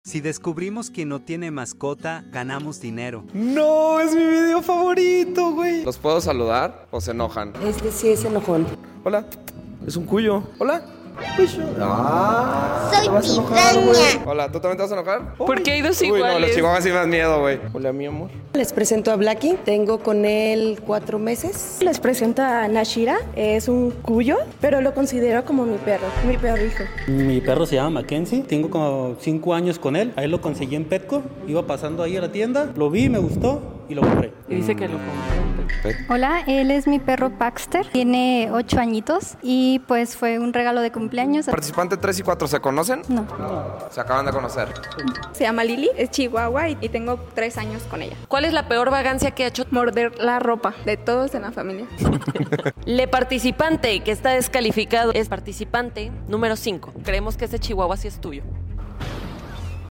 Si descubrimos que no tiene mascota, ganamos dinero. No, es mi video favorito, güey. ¿Los puedo saludar o se enojan? Este sí es enojón. Hola, es un cuyo. Hola. Soy piraña. Hola, ¿tú también te vas a enojar? ¿Por qué hay dos Uy, iguales? no, los chihuahuas sí me dan miedo, güey. Hola, mi amor. Les presento a Blacky. Tengo con él 4 meses. Les presento a Nashira. Es un cuyo, pero lo considero como mi perro hijo. Mi perro se llama Mackenzie. Tengo como 5 años con él. Ahí lo conseguí en Petco. Iba pasando ahí a la tienda. Lo vi, me gustó y lo compré. Y dice que lo compró. Hola, él es mi perro Baxter. Tiene 8 añitos y pues fue un regalo de cumpleaños. ¿Participante 3 y 4 se conocen? No. Se acaban de conocer. Se llama Lily, es chihuahua y tengo 3 años con ella. ¿Cuál es la peor vagancia que ha hecho? Morder la ropa de todos en la familia. Le participante que está descalificado es participante número 5. Creemos que ese chihuahua sí es tuyo.